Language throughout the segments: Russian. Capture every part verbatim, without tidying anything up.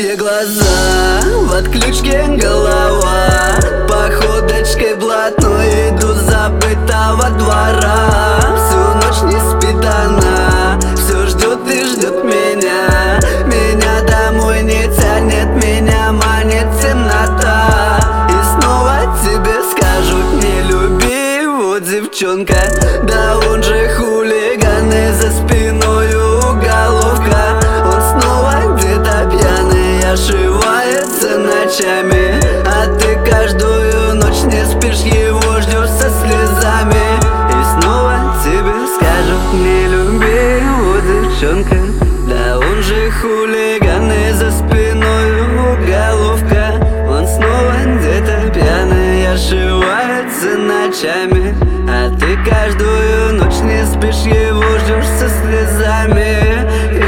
карие глаза, в отключке голова, походочкой блатной иду с забытого двора. Всю ночь не спит она, все ждет и ждет меня. Меня домой не тянет, меня манит темнота. И снова тебе скажут: не люби его, девчонка. Да он же хулиган, и за спиною уголовка. Он снова где-то пьяный ошивается ночами, а ты каждую ночь не спишь, его ждешь со слезами. И снова тебе скажут: не люби его, девчонка. Да он же хулиган, и за спиною уголовка. Он снова где-то пьяный ошивается ночами, а ты каждую ночь не спишь, его ждешь со слезами.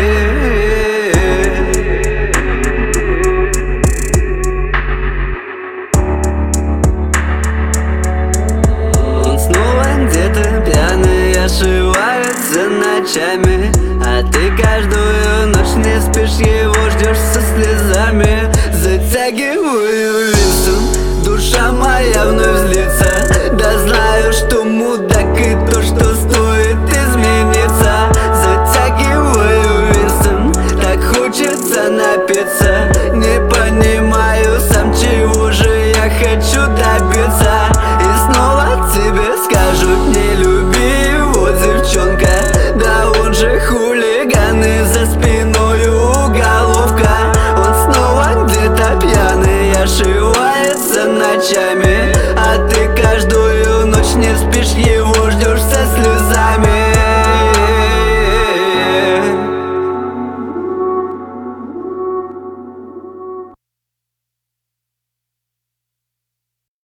Он снова где-то пьяный ошивается ночами, а ты каждую ночь не спишь, его ждешь со слезами. Затягиваю винтом, душа моя вновь злится. Да знаю, что мудак и то, что стоит измениться. Затягиваю винтом, так хочется напиться. Не понимаю сам, чего же я хочу добиться. И снова тебе скажут: не люби его, девчонка. Да он же хулиган, и за спиною уголовка. Он снова где-то пьяный ошивается ночами,